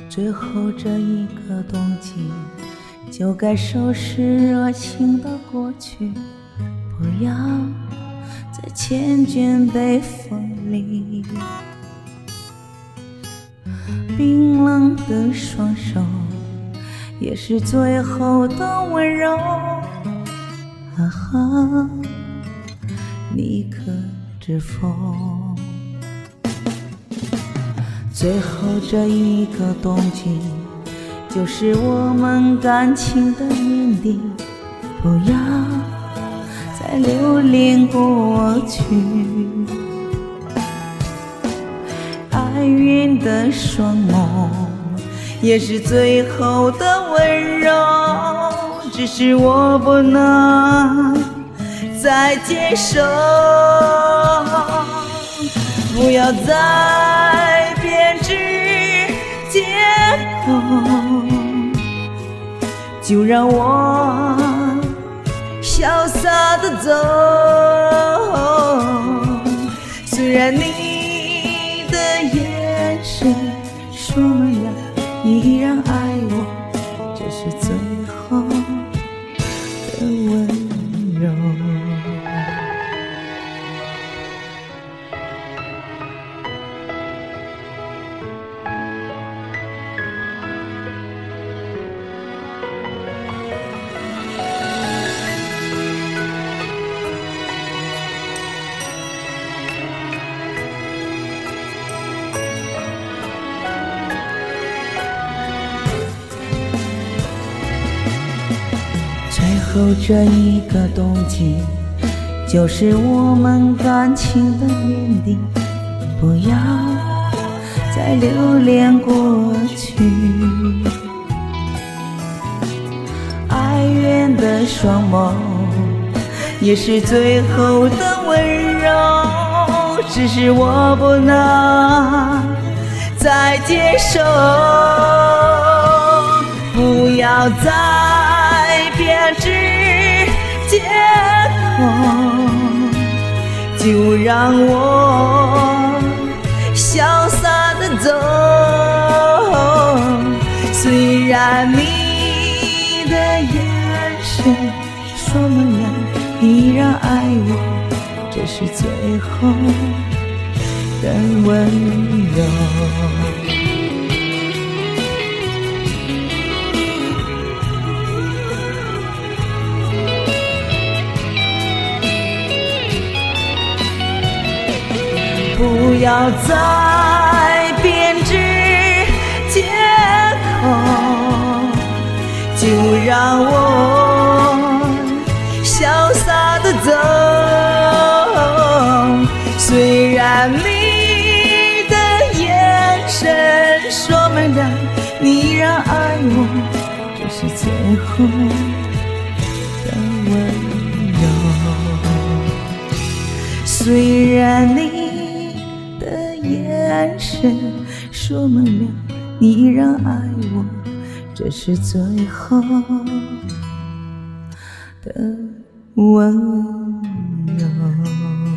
最后这一个冬季，就该收拾热情的过去，不要再缱绻北风里。冰冷的双手，也是最后的温柔。啊哈，你可知否？最后这一个冬季，就是我们感情的年底，不要再留恋过去。哀怨的双眸，也是最后的温柔，只是我不能再接受。不要再编织借口，就让我潇洒地走。虽然你的眼神说明了你依然爱我，这是最后的温柔。最后这一个冬季，就是我们感情的年底，不要再留恋过去。哀怨的双眸，也是最后的温柔，只是我不能再接受。不要再编织借口，就让我潇洒地走。虽然你的眼神说明了你依然爱我，这是最后的温柔。不要再编织借口，就让我潇洒地走。虽然你的眼神说明了你依然爱我，这是最后的温柔。虽然你眼神说明了你依然爱我，这是最后的温柔。